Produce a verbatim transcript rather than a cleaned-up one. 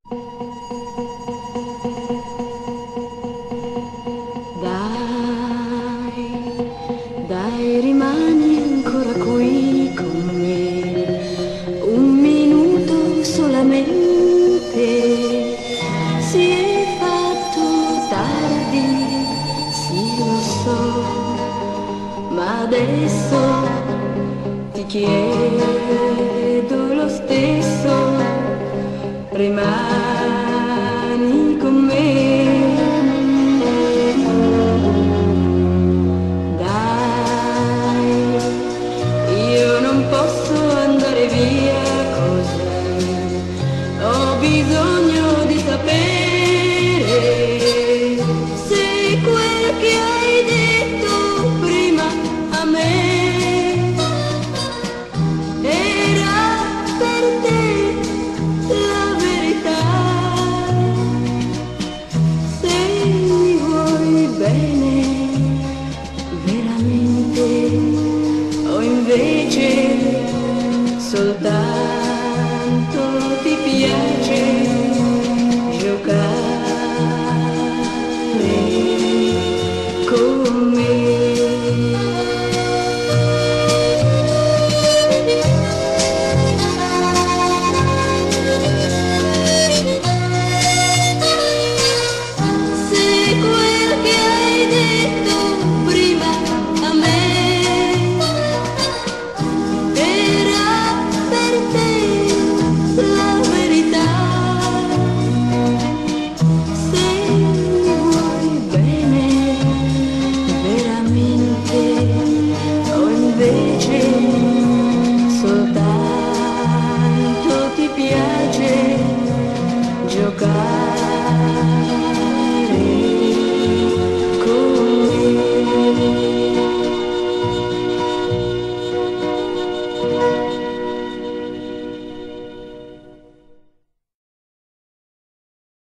Dai, dai, rimani ancora qui con me, un minuto solamente. Si è fatto tardi, sì lo so, ma adesso ti chiedo lo stesso, rimani con me. Posso andare via così, ho bisogno di sapere